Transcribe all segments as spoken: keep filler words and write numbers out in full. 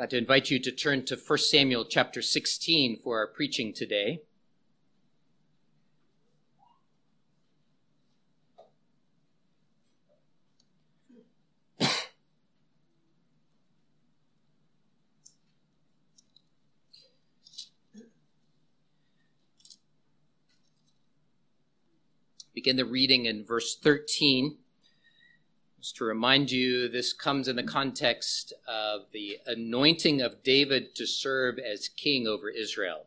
I'd like to invite you to turn to First Samuel chapter sixteen for our preaching today. Begin the reading in verse thirteen. Just to remind you, this comes in the context of the anointing of David to serve as king over Israel.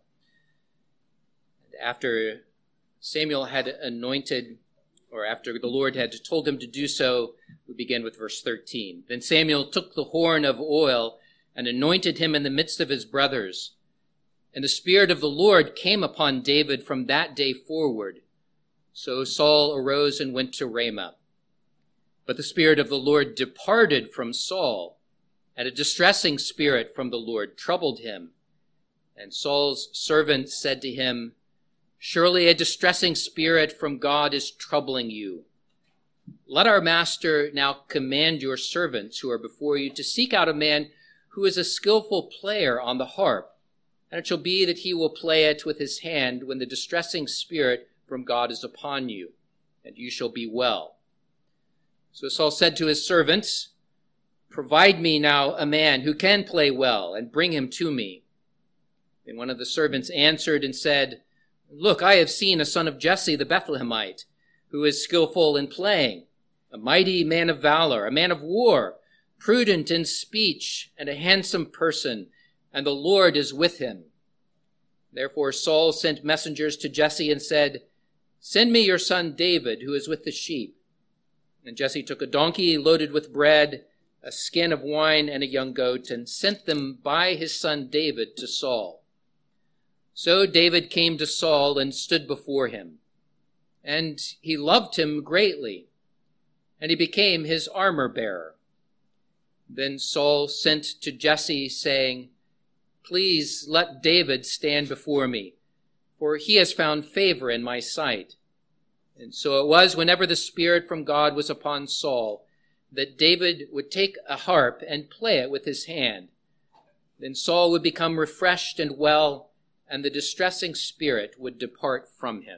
And after Samuel had anointed, or after the Lord had told him to do so, we begin with verse thirteen. Then Samuel took the horn of oil and anointed him in the midst of his brothers. And the Spirit of the Lord came upon David from that day forward. So Saul arose and went to Ramah. But the Spirit of the Lord departed from Saul, and a distressing spirit from the Lord troubled him. And Saul's servant said to him, "Surely a distressing spirit from God is troubling you. Let our master now command your servants who are before you to seek out a man who is a skillful player on the harp, and it shall be that he will play it with his hand when the distressing spirit from God is upon you, and you shall be well." So Saul said to his servants, "Provide me now a man who can play well, and bring him to me." Then one of the servants answered and said, "Look, I have seen a son of Jesse the Bethlehemite, who is skillful in playing, a mighty man of valor, a man of war, prudent in speech, and a handsome person, and the Lord is with him." Therefore Saul sent messengers to Jesse and said, "Send me your son David, who is with the sheep." And Jesse took a donkey loaded with bread, a skin of wine, and a young goat, and sent them by his son David to Saul. So David came to Saul and stood before him. And he loved him greatly, and he became his armor-bearer. Then Saul sent to Jesse, saying, "Please let David stand before me, for he has found favor in my sight." And so it was, whenever the Spirit from God was upon Saul, that David would take a harp and play it with his hand. Then Saul would become refreshed and well, and the distressing spirit would depart from him.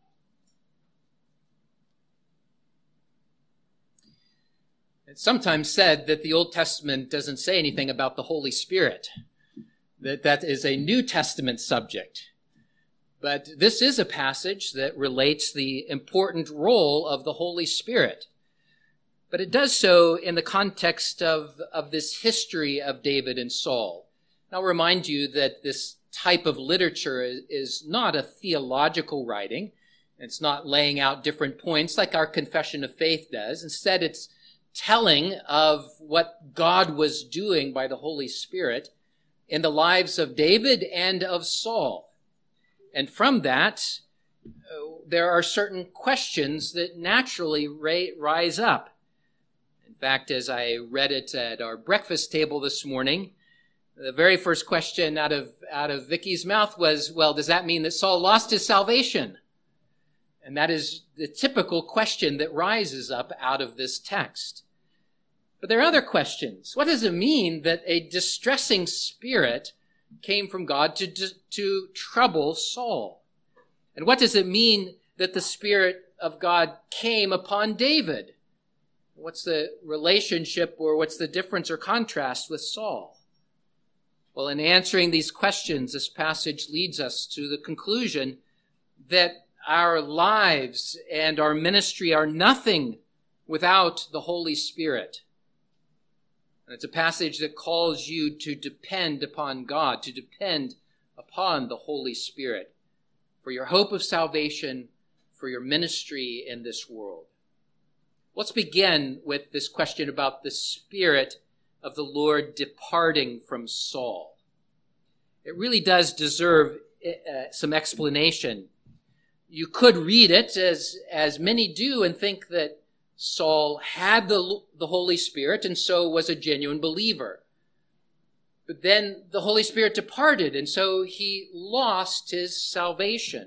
It's sometimes said that the Old Testament doesn't say anything about the Holy Spirit, that that is a New Testament subject. But this is a passage that relates the important role of the Holy Spirit. But it does so in the context of, of this history of David and Saul. And I'll remind you that this type of literature is, is not a theological writing. It's not laying out different points like our Confession of Faith does. Instead, it's telling of what God was doing by the Holy Spirit in the lives of David and of Saul. And from that, uh, there are certain questions that naturally ra- rise up. In fact, as I read it at our breakfast table this morning, the very first question out of, out of Vicky's mouth was, well, does that mean that Saul lost his salvation? And that is the typical question that rises up out of this text. But there are other questions. What does it mean that a distressing spirit came from God to, to, to trouble Saul? And what does it mean that the Spirit of God came upon David? What's the relationship, or what's the difference or contrast with Saul? Well, in answering these questions, this passage leads us to the conclusion that our lives and our ministry are nothing without the Holy Spirit. And it's a passage that calls you to depend upon God, to depend upon the Holy Spirit for your hope of salvation, for your ministry in this world. Let's begin with this question about the Spirit of the Lord departing from Saul. It really does deserve uh, some explanation. You could read it, as, as many do, and think that Saul had the, the Holy Spirit and so was a genuine believer. But then the Holy Spirit departed, and so he lost his salvation.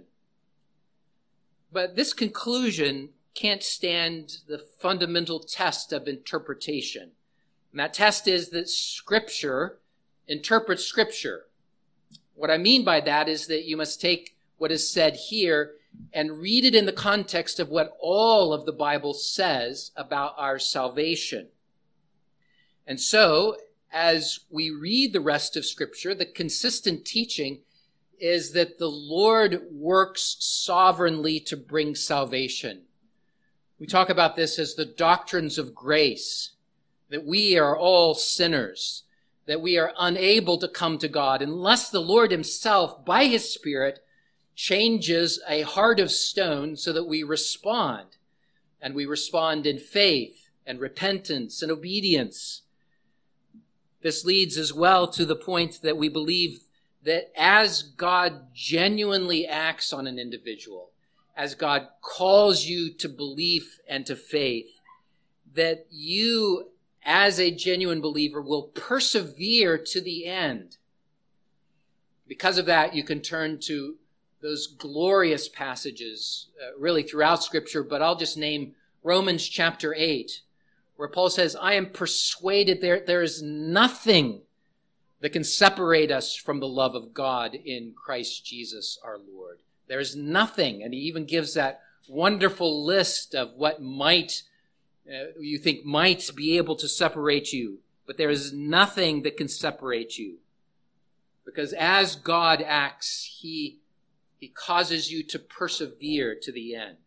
But this conclusion can't stand the fundamental test of interpretation. And that test is that Scripture interpret Scripture. What I mean by that is that you must take what is said here and read it in the context of what all of the Bible says about our salvation. And so, as we read the rest of Scripture, the consistent teaching is that the Lord works sovereignly to bring salvation. We talk about this as the doctrines of grace, that we are all sinners, that we are unable to come to God unless the Lord himself, by his Spirit, changes a heart of stone so that we respond, and we respond in faith and repentance and obedience. This leads as well to the point that we believe that as God genuinely acts on an individual, as God calls you to belief and to faith, that you, as a genuine believer, will persevere to the end. Because of that, you can turn to those glorious passages, uh, really throughout Scripture, but I'll just name Romans chapter eight, where Paul says, I am persuaded there, there is nothing that can separate us from the love of God in Christ Jesus our Lord. There is nothing, and he even gives that wonderful list of what might, uh, you think might be able to separate you, but there is nothing that can separate you. Because as God acts, he, he causes you to persevere to the end.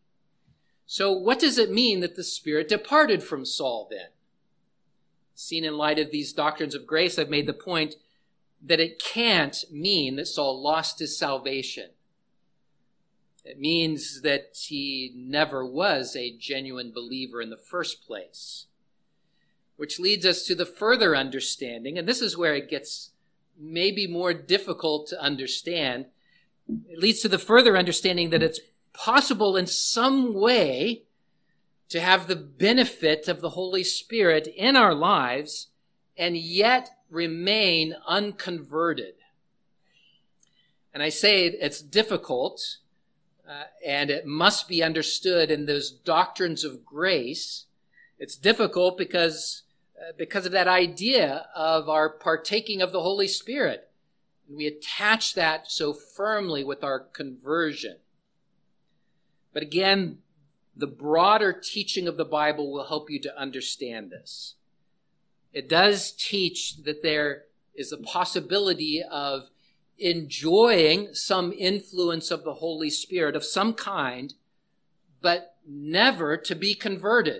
So what does it mean that the Spirit departed from Saul then? Seen in light of these doctrines of grace, I've made the point that it can't mean that Saul lost his salvation. It means that he never was a genuine believer in the first place. Which leads us to the further understanding, and this is where it gets maybe more difficult to understand. It leads to the further understanding that it's possible in some way to have the benefit of the Holy Spirit in our lives and yet remain unconverted. And I say it's difficult, uh, and it must be understood in those doctrines of grace. It's difficult because, uh, because of that idea of our partaking of the Holy Spirit. We attach that so firmly with our conversion. But again, the broader teaching of the Bible will help you to understand this. It does teach that there is a possibility of enjoying some influence of the Holy Spirit of some kind, but never to be converted.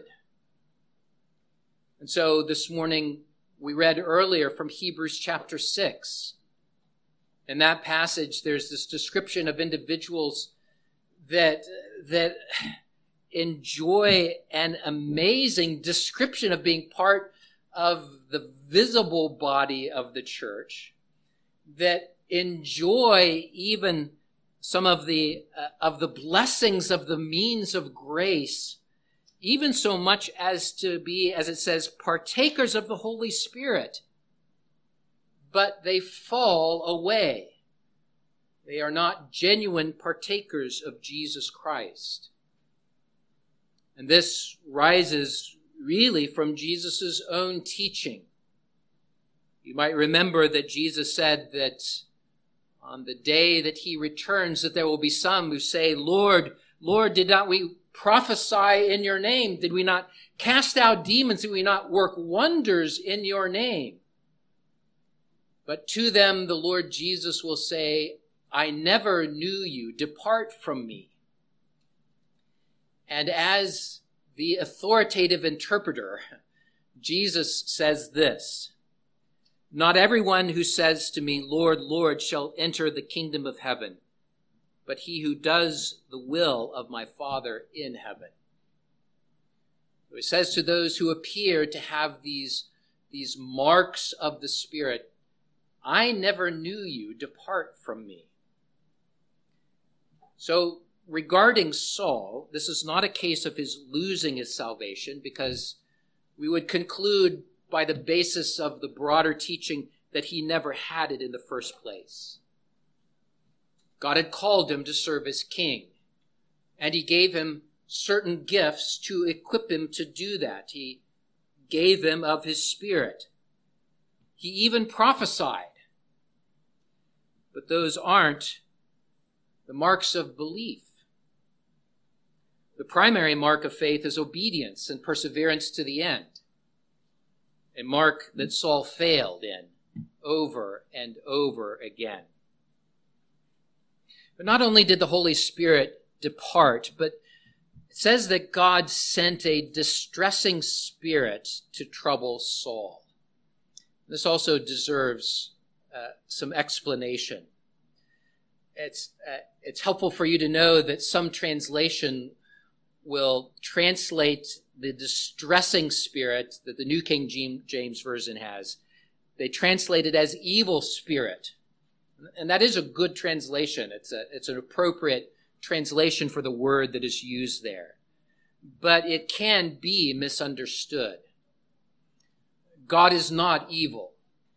And so this morning we read earlier from Hebrews chapter six. In that passage, there's this description of individuals that, that enjoy an amazing description of being part of the visible body of the church, that enjoy even some of the uh, of the blessings of the means of grace, even so much as to be, as it says, partakers of the Holy Spirit. But they fall away. They are not genuine partakers of Jesus Christ. And this rises really from Jesus' own teaching. You might remember that Jesus said that on the day that he returns, that there will be some who say, Lord, Lord, did not we prophesy in your name? Did we not cast out demons? Did we not work wonders in your name? But to them, the Lord Jesus will say, I never knew you. Depart from me. And as the authoritative interpreter, Jesus says this, not everyone who says to me, Lord, Lord, shall enter the kingdom of heaven, but he who does the will of my Father in heaven. So it says to those who appear to have these, these marks of the Spirit, I never knew you. Depart from me. So regarding Saul, this is not a case of his losing his salvation, because we would conclude by the basis of the broader teaching that he never had it in the first place. God had called him to serve as king, and he gave him certain gifts to equip him to do that. He gave him of his Spirit. He even prophesied. But those aren't the marks of belief. The primary mark of faith is obedience and perseverance to the end, a mark that Saul failed in over and over again. But not only did the Holy Spirit depart, but it says that God sent a distressing spirit to trouble Saul. This also deserves uh, some explanation. It's, uh, it's helpful for you to know that some translation will translate the distressing spirit that the New King James Version has. They translate it as evil spirit. And that is a good translation. It's a, it's an appropriate translation for the word that is used there. But it can be misunderstood. God is not evil.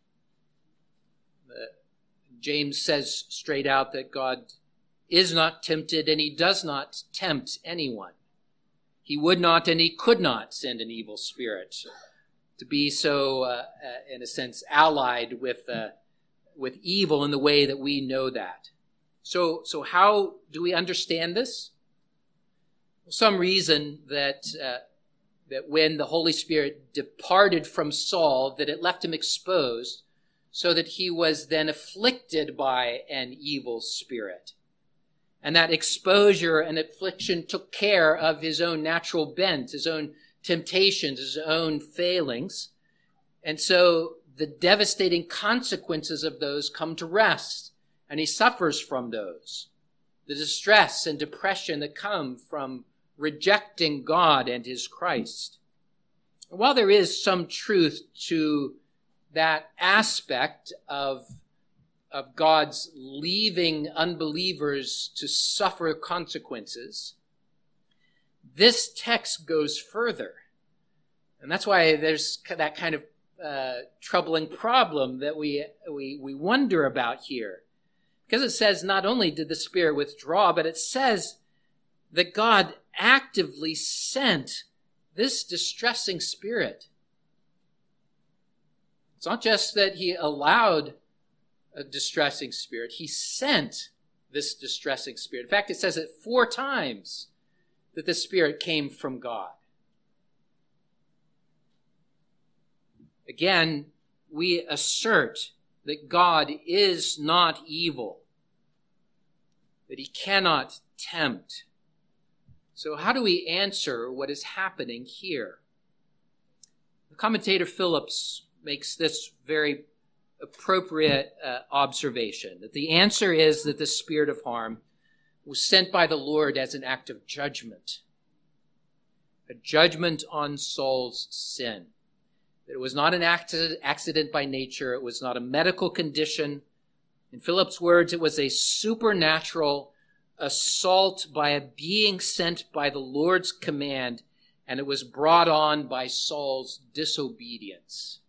Uh, James says straight out that God is not tempted and he does not tempt anyone. He would not and he could not send an evil spirit to be so, uh, uh, in a sense, allied with uh, with evil in the way that we know that. So, so how do we understand this? Some reason that uh, that when the Holy Spirit departed from Saul, that it left him exposed, so that he was then afflicted by an evil spirit. And that exposure and affliction took care of his own natural bent, his own temptations, his own failings. And so the devastating consequences of those come to rest, and he suffers from those. The distress and depression that come from rejecting God and his Christ. And while there is some truth to that aspect of, of God's leaving unbelievers to suffer consequences, this text goes further. And that's why there's that kind of uh, troubling problem that we, we, we wonder about here. Because it says not only did the Spirit withdraw, but it says that God actively sent this distressing spirit. It's not just that he allowed a distressing spirit. He sent this distressing spirit. In fact, it says it four times that the Spirit came from God. Again, we assert that God is not evil, that he cannot tempt. So how do we answer what is happening here? The commentator Phillips makes this very appropriate uh, observation, that the answer is that the spirit of harm was sent by the Lord as an act of judgment, a judgment on Saul's sin. That it was not an accident by nature. It was not a medical condition. In Philip's words, it was a supernatural assault by a being sent by the Lord's command, and it was brought on by Saul's disobedience.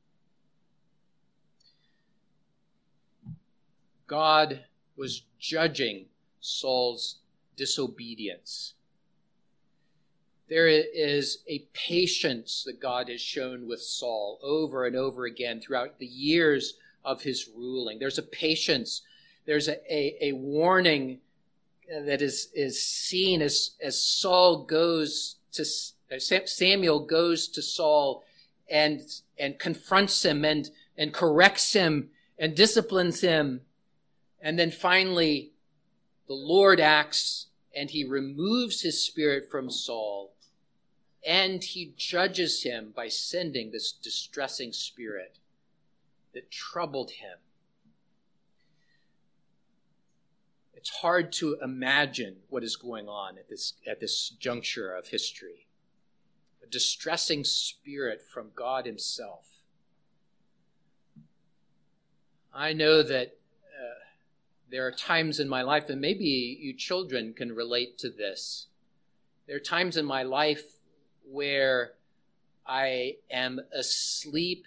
God was judging Saul's disobedience. There is a patience that God has shown with Saul over and over again throughout the years of his ruling. There's a patience. There's a, a, a warning that is, is seen as, as Saul goes to, Samuel goes to Saul and, and confronts him and, and corrects him and disciplines him. And then finally, the Lord acts and he removes his spirit from Saul, and he judges him by sending this distressing spirit that troubled him. It's hard to imagine what is going on at this, at this juncture of history. A distressing spirit from God himself. I know that uh, there are times in my life, and maybe you children can relate to this. There are times in my life where I am asleep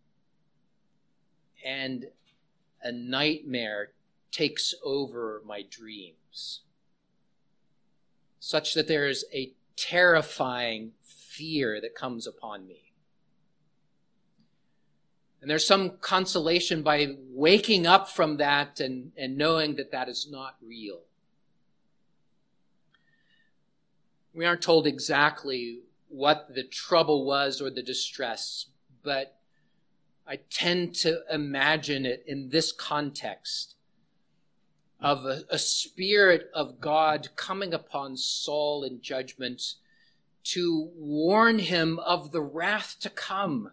and a nightmare takes over my dreams, such that there is a terrifying fear that comes upon me. And there's some consolation by waking up from that and, and knowing that that is not real. We aren't told exactly what the trouble was or the distress, but I tend to imagine it in this context of a, a spirit of God coming upon Saul in judgment to warn him of the wrath to come.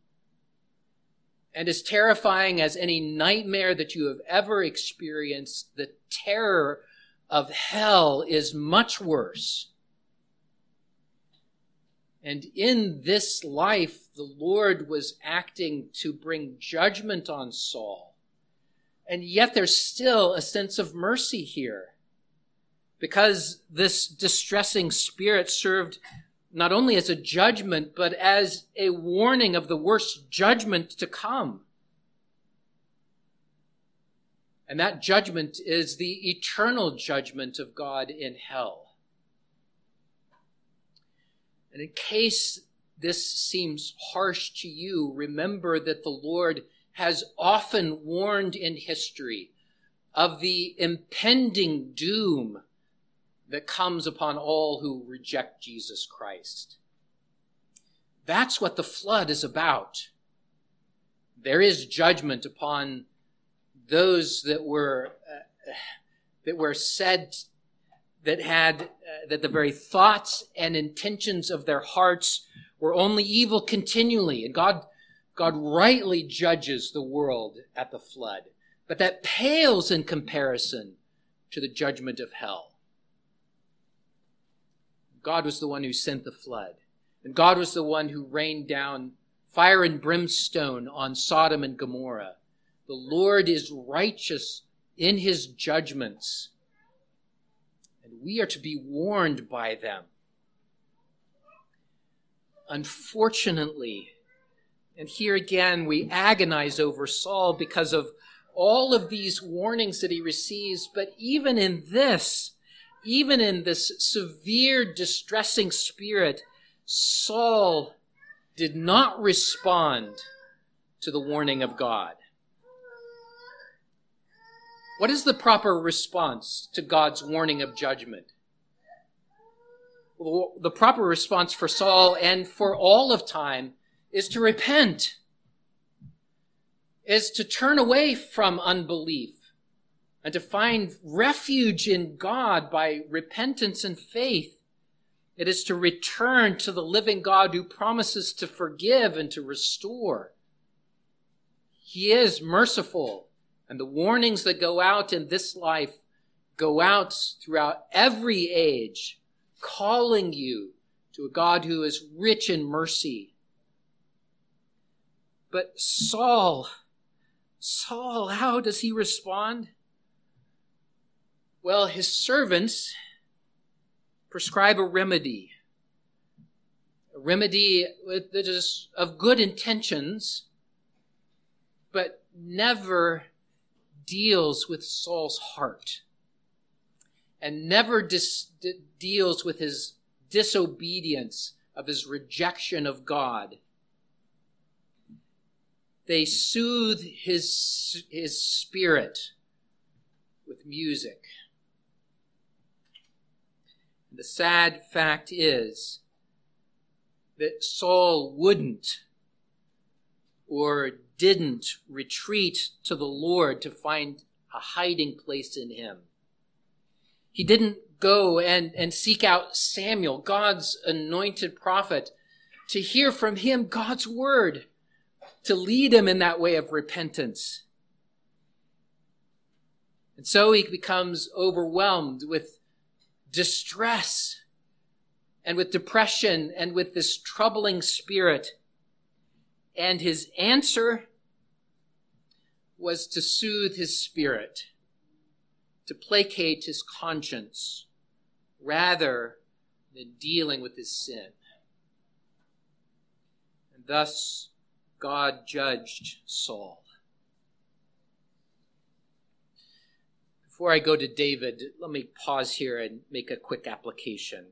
And as terrifying as any nightmare that you have ever experienced, the terror of hell is much worse. And in this life, the Lord was acting to bring judgment on Saul. And yet there's still a sense of mercy here, because this distressing spirit served not only as a judgment, but as a warning of the worst judgment to come. And that judgment is the eternal judgment of God in hell. And in case this seems harsh to you, remember that the Lord has often warned in history of the impending doom that comes upon all who reject Jesus Christ. That's what the flood is about. There is judgment upon those that were uh, that were said that had uh, that the very thoughts and intentions of their hearts were only evil continually, and God God rightly judges the world at the flood. But that pales in comparison to the judgment of hell. God was the one who sent the flood. And God was the one who rained down fire and brimstone on Sodom and Gomorrah. The Lord is righteous in his judgments. And we are to be warned by them. Unfortunately, and here again we agonize over Saul because of all of these warnings that he receives, but even in this, even in this severe, distressing spirit, Saul did not respond to the warning of God. What is the proper response to God's warning of judgment? Well, the proper response for Saul and for all of time is to repent, is to turn away from unbelief and to find refuge in God by repentance and faith. It is to return to the living God who promises to forgive and to restore. He is merciful, and the warnings that go out in this life go out throughout every age, calling you to a God who is rich in mercy. But Saul, Saul, how does he respond? Well, his servants prescribe a remedy. A remedy that is of good intentions, but never deals with Saul's heart and never dis- deals with his disobedience, of his rejection of God. They soothe his, his spirit with music. The sad fact is that Saul wouldn't or didn't retreat to the Lord to find a hiding place in him. He didn't go and, and seek out Samuel, God's anointed prophet, to hear from him God's word, to lead him in that way of repentance. And so he becomes overwhelmed with distress and with depression and with this troubling spirit. And his answer was to soothe his spirit, to placate his conscience, rather than dealing with his sin. And thus, God judged Saul. Before I go to David, let me pause here and make a quick application.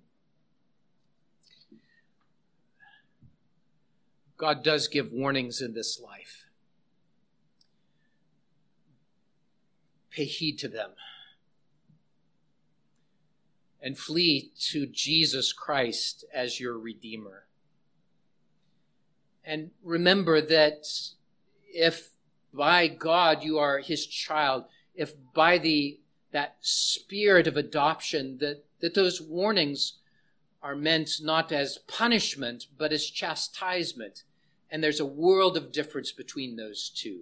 God does give warnings in this life. pay heed to them and flee to Jesus Christ as your Redeemer. And remember that if by God you are his child, if by the that spirit of adoption, that, that those warnings are meant not as punishment, but as chastisement. And there's a world of difference between those two.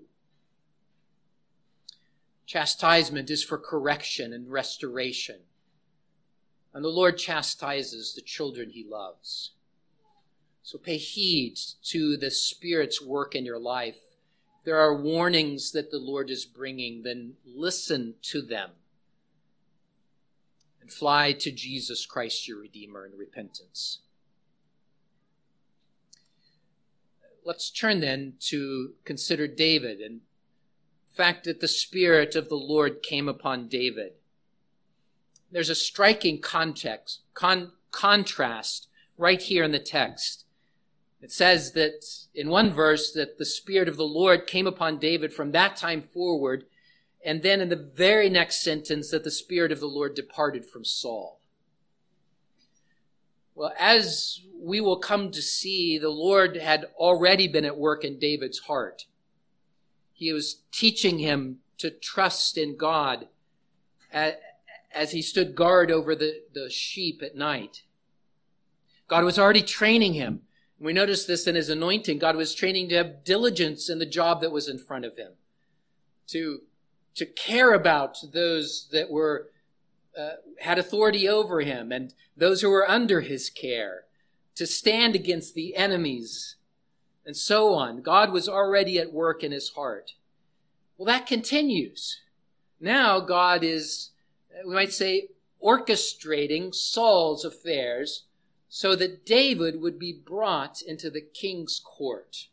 Chastisement is for correction and restoration. And the Lord chastises the children he loves. So pay heed to the Spirit's work in your life. If there are warnings that the Lord is bringing, then listen to them. And fly to Jesus Christ, your Redeemer, in repentance. Let's turn then to consider David and the fact that the Spirit of the Lord came upon David. There's a striking context, con- contrast right here in the text. It says that in one verse that the Spirit of the Lord came upon David from that time forward, and then in the very next sentence that the Spirit of the Lord departed from Saul. Well, as we will come to see, the Lord had already been at work in David's heart. He was teaching him to trust in God as he stood guard over the, the sheep at night. God was already training him. We notice this in his anointing. God was training to have diligence in the job that was in front of him, to, to care about those that were uh, had authority over him and those who were under his care, to stand against the enemies, and so on. God was already at work in his heart. Well, that continues. Now God is, we might say, orchestrating Saul's affairs so that David would be brought into the king's court.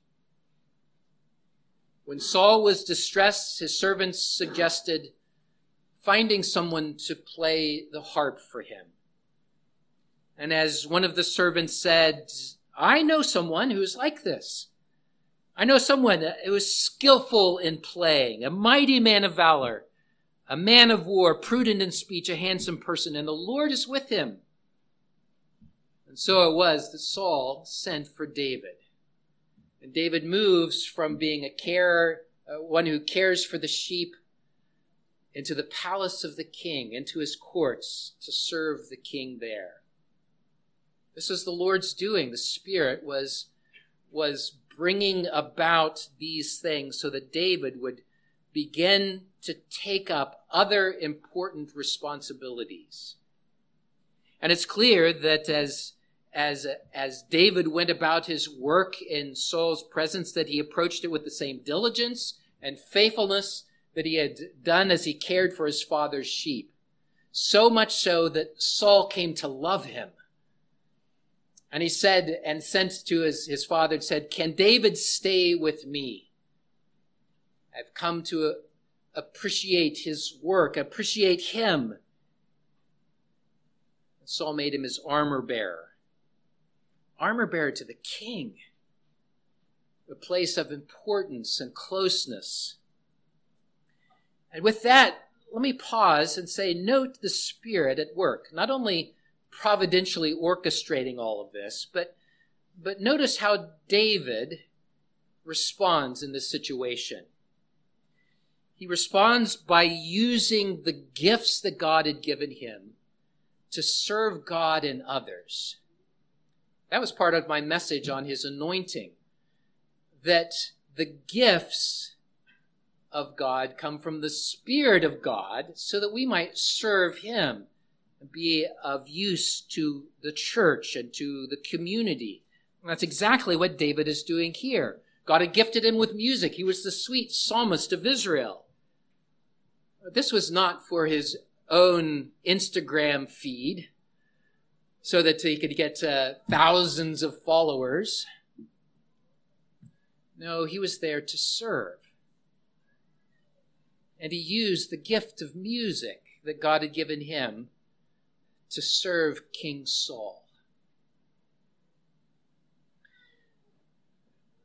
When Saul was distressed, his servants suggested finding someone to play the harp for him. And as one of the servants said, I know someone who's like this. I know someone who is skillful in playing, a mighty man of valor, a man of war, prudent in speech, a handsome person, and the Lord is with him. And so it was that Saul sent for David. And David moves from being a carer, uh, one who cares for the sheep, into the palace of the king, into his courts to serve the king there. This was the Lord's doing. The Spirit was, was bringing about these things so that David would begin to take up other important responsibilities. And it's clear that as, as, as David went about his work in Saul's presence, that he approached it with the same diligence and faithfulness that he had done as he cared for his father's sheep. So much so that Saul came to love him. And he said, and sent to his, his father, and said, can David stay with me? I've come to uh, appreciate his work, appreciate him. And Saul made him his armor bearer. Armor bearer to the king. A place of importance and closeness. And with that, let me pause and say, note the Spirit at work. Not only providentially orchestrating all of this, but, but notice how David responds in this situation. He responds by using the gifts that God had given him to serve God and others. That was part of my message on his anointing, that the gifts of God come from the Spirit of God so that we might serve him and be of use to the church and to the community. And that's exactly what David is doing here. God had gifted him with music. He was the sweet psalmist of Israel. This was not for his own Instagram feed so that he could get uh, thousands of followers. No, he was there to serve. And he used the gift of music that God had given him to serve King Saul.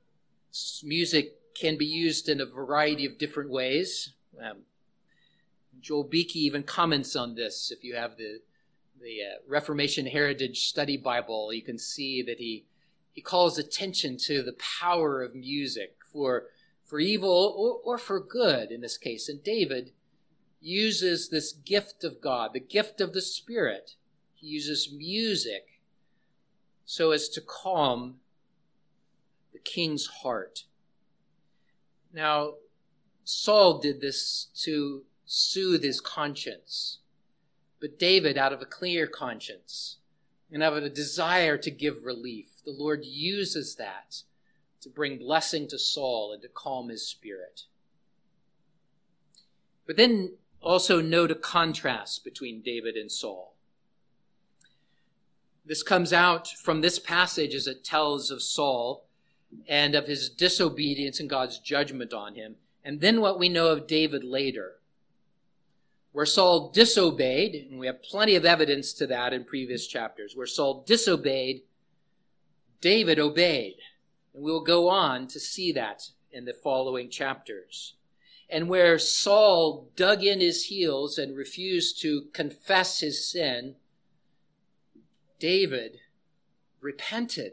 Music can be used in a variety of different ways. Um, Joel Beakey even comments on this. If you have the, the uh, Reformation Heritage Study Bible, you can see that he, he calls attention to the power of music for, for evil or, or for good in this case. And David uses this gift of God, the gift of the Spirit. He uses music so as to calm the king's heart. Now, Saul did this to soothe his conscience, but David, out of a clear conscience and out of a desire to give relief, the Lord uses that to bring blessing to Saul and to calm his spirit. But then also note a contrast between David and Saul. This comes out from this passage as it tells of Saul and of his disobedience and God's judgment on him. And then what we know of David later, where Saul disobeyed, and we have plenty of evidence to that in previous chapters, where Saul disobeyed, David obeyed. And we will go on to see that in the following chapters. And where Saul dug in his heels and refused to confess his sin, David repented.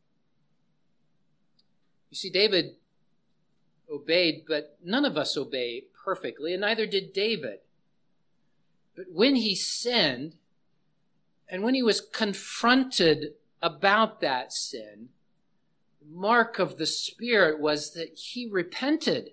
You see, David obeyed, but none of us obey perfectly, and neither did David. But when he sinned, and when he was confronted about that sin, the mark of the Spirit was that he repented.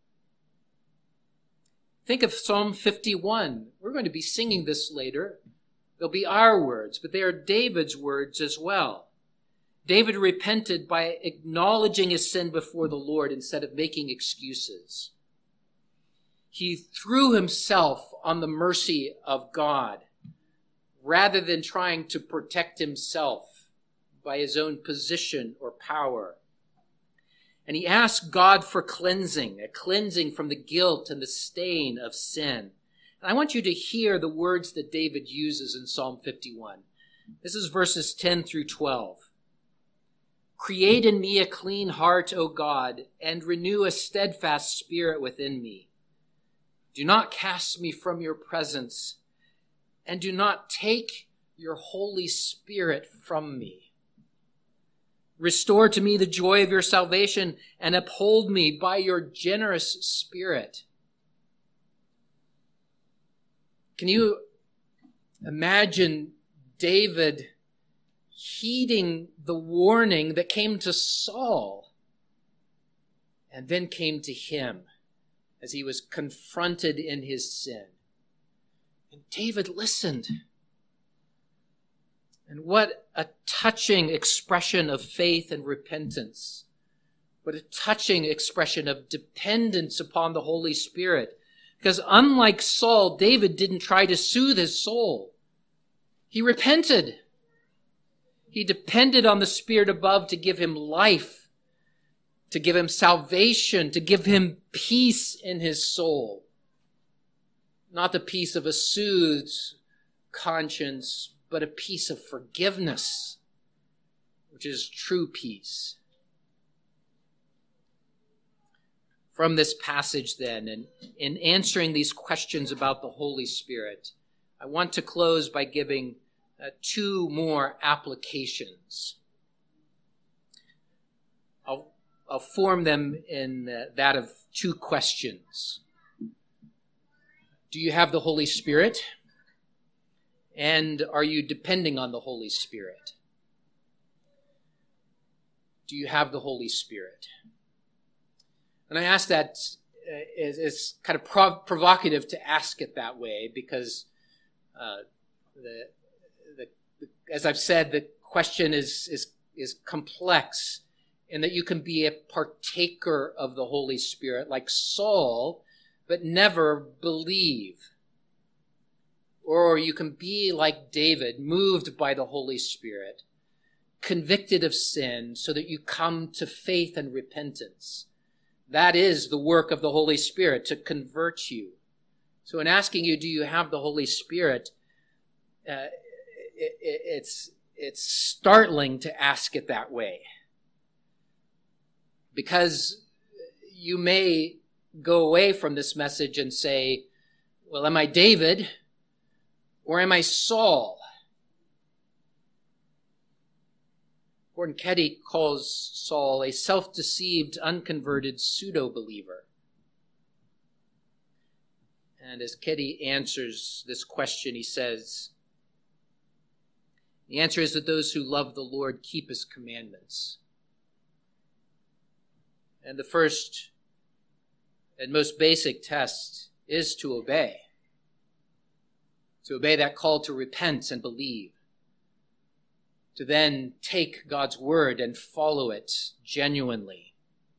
Think of Psalm fifty-one. We're going to be singing this later. They'll be our words, but they are David's words as well. David repented by acknowledging his sin before the Lord instead of making excuses. He threw himself on the mercy of God rather than trying to protect himself by his own position or power. And he asked God for cleansing, a cleansing from the guilt and the stain of sin. And I want you to hear the words that David uses in Psalm fifty-one. This is verses ten through twelve. Create in me a clean heart, O God, and renew a steadfast spirit within me. Do not cast me from your presence, and do not take your Holy Spirit from me. Restore to me the joy of your salvation, and uphold me by your generous spirit. Can you imagine David heeding the warning that came to Saul and then came to him as he was confronted in his sin? And David listened. And what a touching expression of faith and repentance. What a touching expression of dependence upon the Holy Spirit. Because unlike Saul, David didn't try to soothe his soul. He repented. He depended on the Spirit above to give him life, to give him salvation, to give him peace in his soul. Not the peace of a soothed conscience, but a peace of forgiveness, which is true peace. From this passage then, and in answering these questions about the Holy Spirit, I want to close by giving uh, two more applications. I'll, I'll form them in uh, that of two questions. Do you have the Holy Spirit? And are you depending on the Holy Spirit? Do you have the Holy Spirit? And I ask that, uh, it's, it's kind of prov- provocative to ask it that way because, uh, the, the, the, as I've said, the question is, is, is complex in that you can be a partaker of the Holy Spirit like Saul, but never believe. Or you can be like David, moved by the Holy Spirit, convicted of sin so that you come to faith and repentance. That is the work of the Holy Spirit, to convert you. So in asking you, do you have the Holy Spirit, uh, it, it, it's, it's startling to ask it that way. Because you may go away from this message and say, Well, am I David or am I Saul? Gordon Keddie calls Saul a self-deceived, unconverted pseudo-believer. And as Keddie answers this question, he says, the answer is that those who love the Lord keep his commandments. And the first and most basic test is to obey. To obey that call to repent and believe. To then take God's word and follow it genuinely.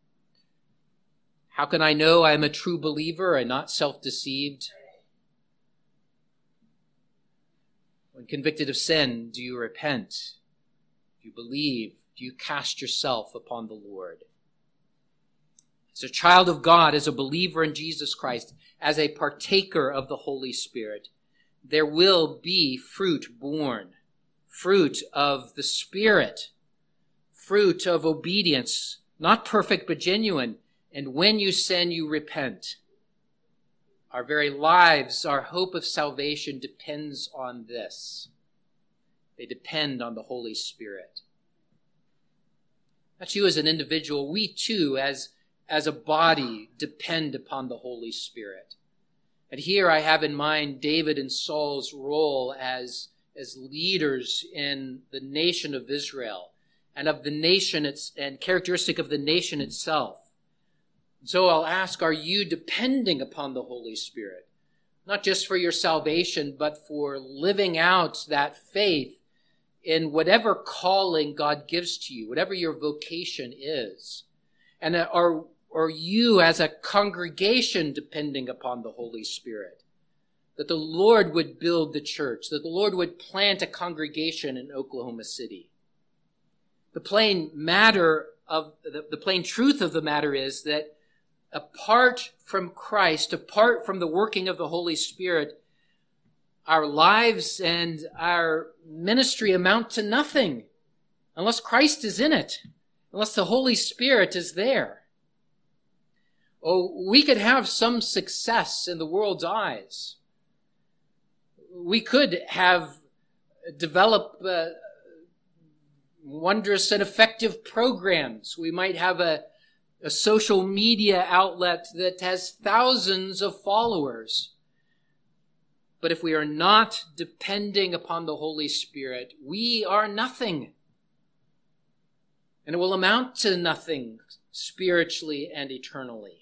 How can I know I am a true believer and not self-deceived? When convicted of sin, do you repent? Do you believe? Do you cast yourself upon the Lord? As a child of God, as a believer in Jesus Christ, as a partaker of the Holy Spirit, there will be fruit born. Fruit of the Spirit, fruit of obedience, not perfect but genuine. And when you sin, you repent. Our very lives, our hope of salvation depends on this. They depend on the Holy Spirit. That's you as an individual. We too, as, as a body, depend upon the Holy Spirit. And here I have in mind David and Saul's role as as leaders in the nation of Israel and of the nation it's, and characteristic of the nation itself. So I'll ask, are you depending upon the Holy Spirit? Not just for your salvation, but for living out that faith in whatever calling God gives to you, whatever your vocation is. And are, are you as a congregation depending upon the Holy Spirit? That the Lord would build the church, that the Lord would plant a congregation in Oklahoma City. The plain matter of, the, the plain truth of the matter is that apart from Christ, apart from the working of the Holy Spirit, our lives and our ministry amount to nothing unless Christ is in it, unless the Holy Spirit is there. Oh, we could have some success in the world's eyes. We could have developed uh, wondrous and effective programs. We might have a, a social media outlet that has thousands of followers. But if we are not depending upon the Holy Spirit, we are nothing. And it will amount to nothing spiritually and eternally.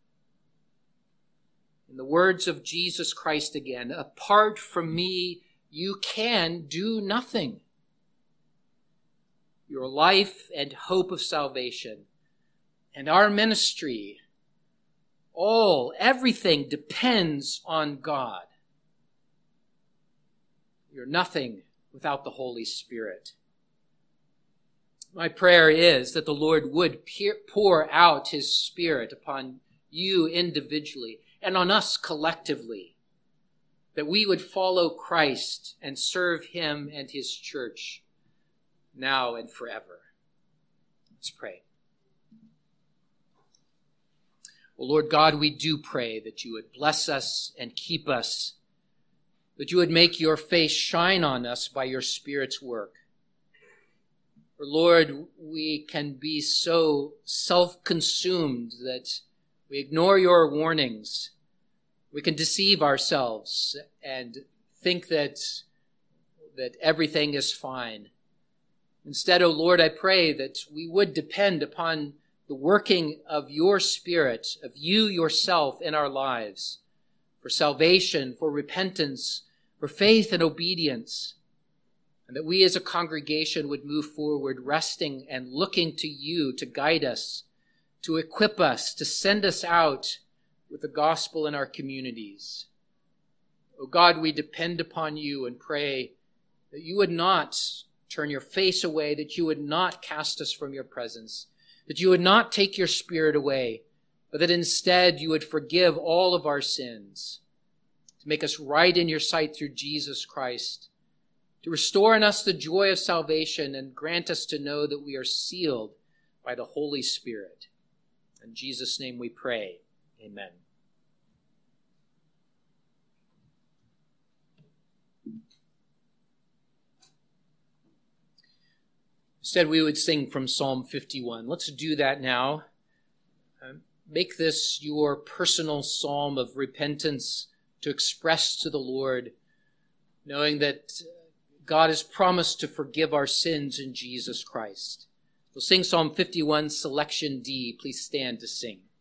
In the words of Jesus Christ again, apart from me, you can do nothing. Your life and hope of salvation and our ministry, all, everything depends on God. You're nothing without the Holy Spirit. My prayer is that the Lord would pour out his Spirit upon you individually and on us collectively, that we would follow Christ and serve him and his church now and forever. Let's pray. Well, Lord God, we do pray that you would bless us and keep us, that you would make your face shine on us by your Spirit's work. For Lord, we can be so self-consumed that we ignore your warnings. We can deceive ourselves and think that, that everything is fine. Instead, O Lord, I pray that we would depend upon the working of your Spirit, of you yourself in our lives, for salvation, for repentance, for faith and obedience, and that we as a congregation would move forward resting and looking to you to guide us, to equip us, to send us out with the gospel in our communities. O God, we depend upon you and pray that you would not turn your face away, that you would not cast us from your presence, that you would not take your Spirit away, but that instead you would forgive all of our sins, to make us right in your sight through Jesus Christ, to restore in us the joy of salvation and grant us to know that we are sealed by the Holy Spirit. In Jesus' name we pray. Amen. Said we would sing from Psalm fifty-one. Let's do that now. Uh, make this your personal psalm of repentance to express to the Lord, knowing that God has promised to forgive our sins in Jesus Christ. We'll sing Psalm fifty-one, selection D. Please stand to sing.